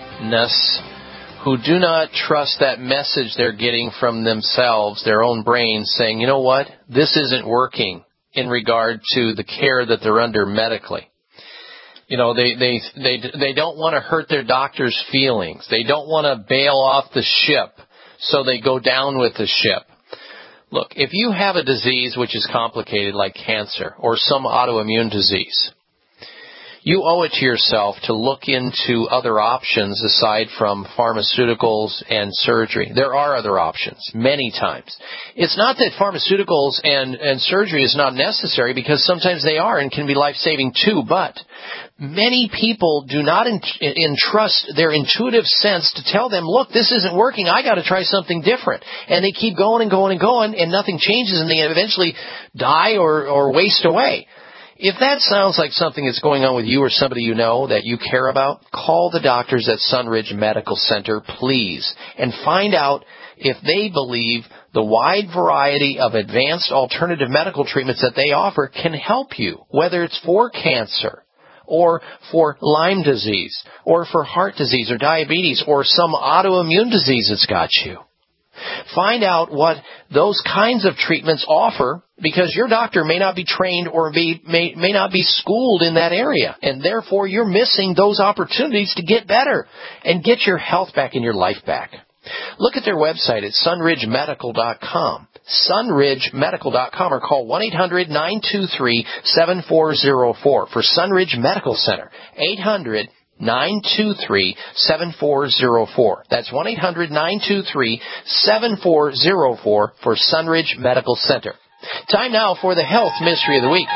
[SPEAKER 4] who do not trust that message they're getting from themselves, their own brains, saying, you know what, this isn't working in regard to the care that they're under medically. You know, they, they, they, they don't want to hurt their doctor's feelings. They don't want to bail off the ship, so they go down with the ship. Look, if you have a disease which is complicated like cancer or some autoimmune disease, you owe it to yourself to look into other options aside from pharmaceuticals and surgery. There are other options, many times. It's not that pharmaceuticals and, and surgery is not necessary, because sometimes they are and can be life-saving too, but many people do not entrust their intuitive sense to tell them, look, this isn't working, I got to try something different. And they keep going and going and going, and nothing changes, and they eventually die or, or waste away. If that sounds like something that's going on with you or somebody you know that you care about, call the doctors at Sunridge Medical Center, please, and find out if they believe the wide variety of advanced alternative medical treatments that they offer can help you, whether it's for cancer or for Lyme disease or for heart disease or diabetes or some autoimmune disease that's got you. Find out what those kinds of treatments offer, because your doctor may not be trained or be, may, may not be schooled in that area, and therefore you're missing those opportunities to get better and get your health back and your life back. Look at their website at sunridge medical dot com, sunridge medical dot com, or call one eight hundred, nine two three, seven four zero four for Sunridge Medical Center, eight hundred, nine two three, seven four zero four. That's one eight hundred, nine two three, seven four zero four for Sunridge Medical Center. Time now for the health mystery of the week.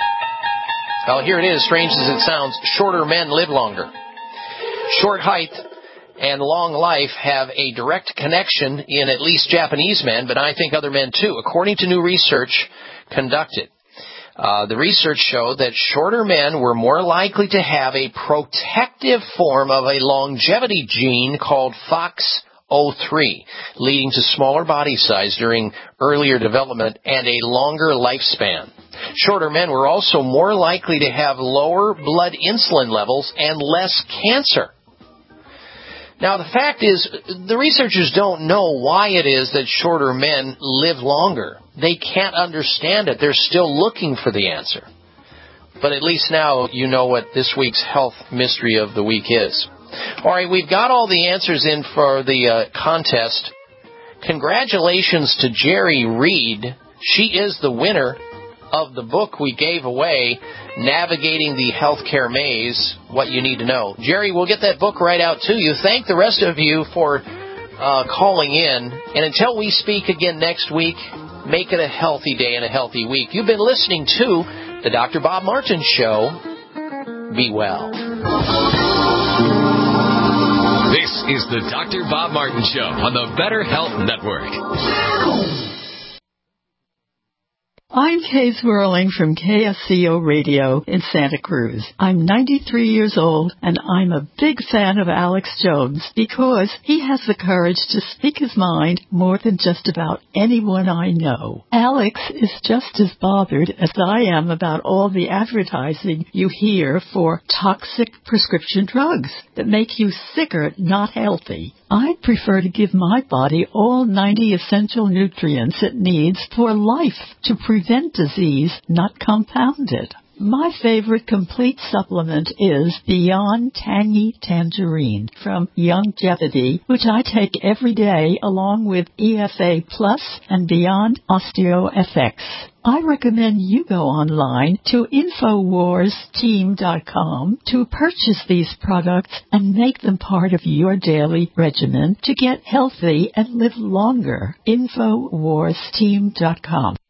[SPEAKER 4] Well, here it is, strange as it sounds, shorter men live longer. Short height and long life have a direct connection in at least Japanese men, but I think other men too, according to new research conducted. Uh, the research showed that shorter men were more likely to have a protective form of a longevity gene called F O X O three, leading to smaller body size during earlier development and a longer lifespan. Shorter men were also more likely to have lower blood insulin levels and less cancer. Now, the fact is, the researchers don't know why it is that shorter men live longer. They can't understand it. They're still looking for the answer. But at least now you know what this week's health mystery of the week is. All right, we've got all the answers in for the uh, contest. Congratulations to Jerry Reed. She is the winner of the book we gave away, Navigating the Healthcare Maze, What You Need to Know. Jerry, we'll get that book right out to you. Thank the rest of you for uh, calling in. And until we speak again next week, make it a healthy day and a healthy week. You've been listening to the Doctor Bob Martin Show. Be well.
[SPEAKER 2] This is the Doctor Bob Martin Show on the Better Health Network.
[SPEAKER 3] I'm Kay Swirling from K S C O Radio in Santa Cruz. I'm ninety-three years old, and I'm a big fan of Alex Jones because he has the courage to speak his mind more than just about anyone I know. Alex is just as bothered as I am about all the advertising you hear for toxic prescription drugs that make you sicker, not healthy. I prefer to give my body all ninety essential nutrients it needs for life to prevent disease, not compound it. My favorite complete supplement is Beyond Tangy Tangerine from Youngevity, which I take every day along with E F A Plus and Beyond OsteoFX. I recommend you go online to Infowars Team dot com to purchase these products and make them part of your daily regimen to get healthy and live longer. Infowars Team dot com.